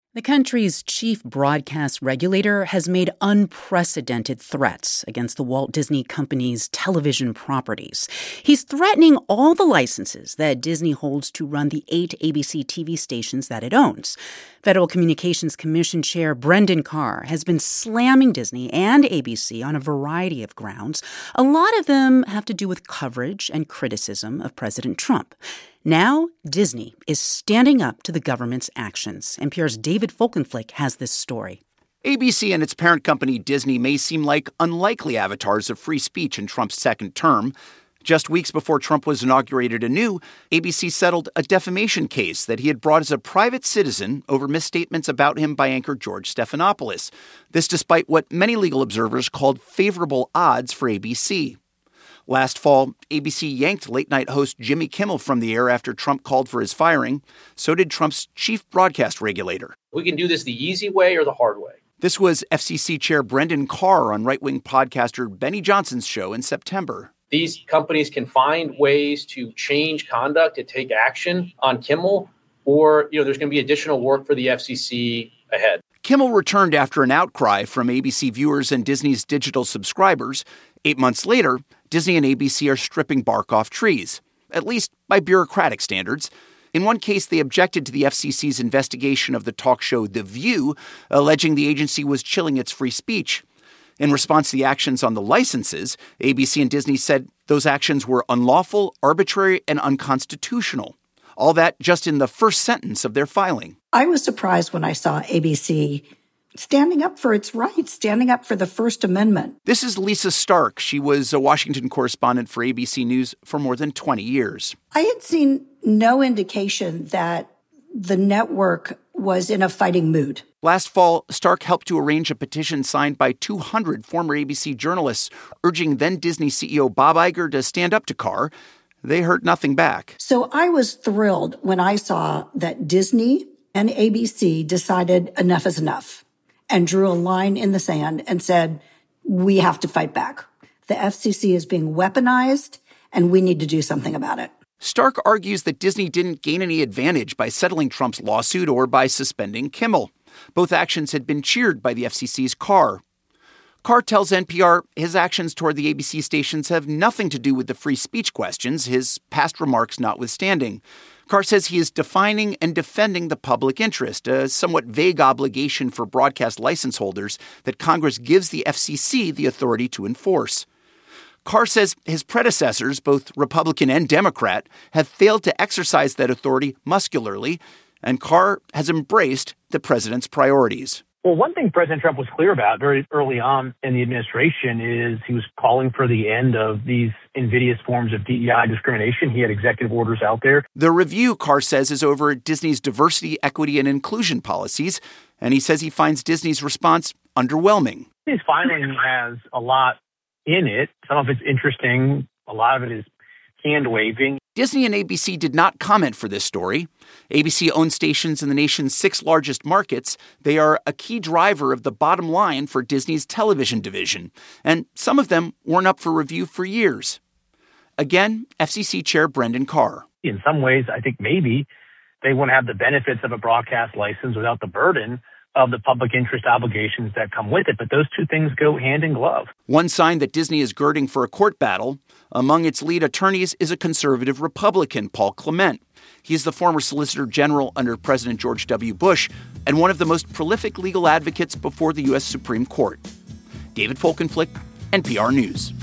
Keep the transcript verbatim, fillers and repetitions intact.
The country's chief broadcast regulator has made unprecedented threats against the Walt Disney Company's television properties. He's threatening all the licenses that Disney holds to run the eight A B C T V stations that it owns. Federal Communications Commission Chair Brendan Carr has been slamming Disney and A B C on a variety of grounds. A lot of them have to do with coverage and criticism of President Trump. Now, Disney is standing up to the government's actions. N P R's David Folkenflik has this story. A B C and its parent company Disney may seem like unlikely avatars of free speech in Trump's second term. Just weeks before Trump was inaugurated anew, A B C settled a defamation case that he had brought as a private citizen over misstatements about him by anchor George Stephanopoulos. This despite what many legal observers called favorable odds for A B C. Last fall, A B C yanked late-night host Jimmy Kimmel from the air after Trump called for his firing. So did Trump's chief broadcast regulator. We can do this the easy way or the hard way. This was F C C Chair Brendan Carr on right-wing podcaster Benny Johnson's show in September. These companies can find ways to change conduct, to take action on Kimmel, or you know, there's going to be additional work for the F C C ahead. Kimmel returned after an outcry from A B C viewers and Disney's digital subscribers. Eight months later, Disney and A B C are stripping bark off trees, at least by bureaucratic standards. In one case, they objected to the F C C's investigation of the talk show The View, alleging the agency was chilling its free speech. In response to the actions on the licenses, A B C and Disney said those actions were unlawful, arbitrary, and unconstitutional. All that just in the first sentence of their filing. I was surprised when I saw A B C standing up for its rights, standing up for the First Amendment. This is Lisa Stark. She was a Washington correspondent for A B C News for more than twenty years. I had seen no indication that the network was in a fighting mood. Last fall, Stark helped to arrange a petition signed by two hundred former A B C journalists urging then-Disney C E O Bob Iger to stand up to Carr. They heard nothing back. So I was thrilled when I saw that Disney and A B C decided enough is enough and drew a line in the sand and said, we have to fight back. The F C C is being weaponized, and we need to do something about it. Stark argues that Disney didn't gain any advantage by settling Trump's lawsuit or by suspending Kimmel. Both actions had been cheered by the F C C's Carr. Carr tells N P R his actions toward the A B C stations have nothing to do with the free speech questions, his past remarks notwithstanding. Carr says he is defining and defending the public interest, a somewhat vague obligation for broadcast license holders that Congress gives the F C C the authority to enforce. Carr says his predecessors, both Republican and Democrat, have failed to exercise that authority muscularly, and Carr has embraced the president's priorities. Well, one thing President Trump was clear about very early on in the administration is he was calling for the end of these invidious forms of D E I discrimination. He had executive orders out there. The review, Carr says, is over Disney's diversity, equity, and inclusion policies, and he says he finds Disney's response underwhelming. His filing has a lot in it. Some of it's interesting. A lot of it is hand-waving. Disney and A B C did not comment for this story. A B C owns stations in the nation's six largest markets. They are a key driver of the bottom line for Disney's television division, and some of them weren't up for review for years. Again, F C C Chair Brendan Carr. In some ways, I think maybe they wouldn't have the benefits of a broadcast license without the burden of the public interest obligations that come with it. But those two things go hand in glove. One sign that Disney is girding for a court battle. Among its lead attorneys is a conservative Republican, Paul Clement. He is the former Solicitor General under President George W. Bush and one of the most prolific legal advocates before the U S Supreme Court. David Folkenflik, N P R News.